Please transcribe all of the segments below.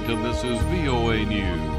Washington, this is VOA News.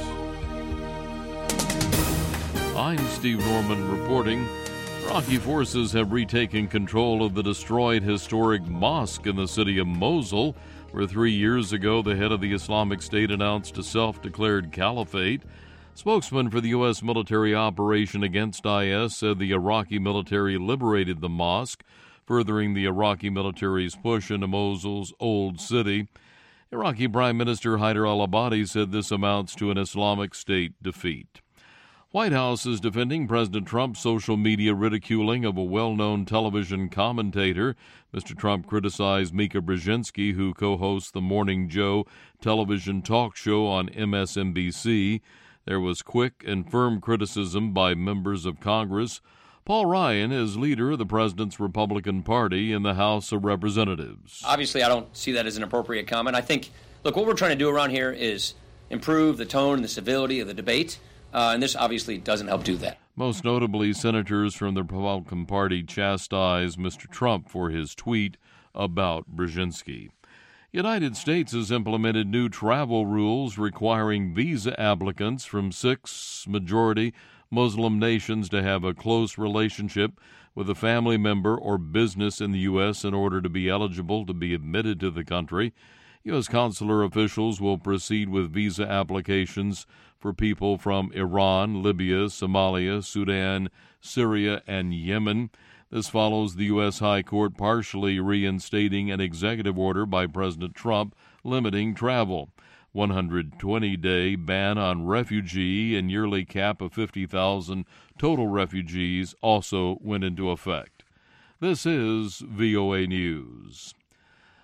I'm Steve Norman reporting. Iraqi forces have retaken control of the destroyed historic mosque in the city of Mosul, where 3 years ago the head of the Islamic State announced a self-declared caliphate. Spokesman for the U.S. military operation against IS said the Iraqi military liberated the mosque, furthering the Iraqi military's push into Mosul's old city. Iraqi Prime Minister Haider al-Abadi said this amounts to an Islamic State defeat. White House is defending President Trump's social media ridiculing of a well-known television commentator. Mr. Trump criticized Mika Brzezinski, who co-hosts the Morning Joe television talk show on MSNBC. There was quick and firm criticism by members of Congress. Paul Ryan is leader of the president's Republican Party in the House of Representatives. Obviously, I don't see that as an appropriate comment. I think, look, what we're trying to do around here is improve the tone and the civility of the debate. And this obviously doesn't help do that. Most notably, senators from the Republican Party chastised Mr. Trump for his tweet about Brzezinski. United States has implemented new travel rules requiring visa applicants from 6 majority Muslim nations to have a close relationship with a family member or business in the U.S. in order to be eligible to be admitted to the country. U.S. consular officials will proceed with visa applications for people from Iran, Libya, Somalia, Sudan, Syria, and Yemen. This follows the U.S. High Court partially reinstating an executive order by President Trump limiting travel. 120-day ban on refugee and yearly cap of 50,000 total refugees also went into effect. This is VOA News.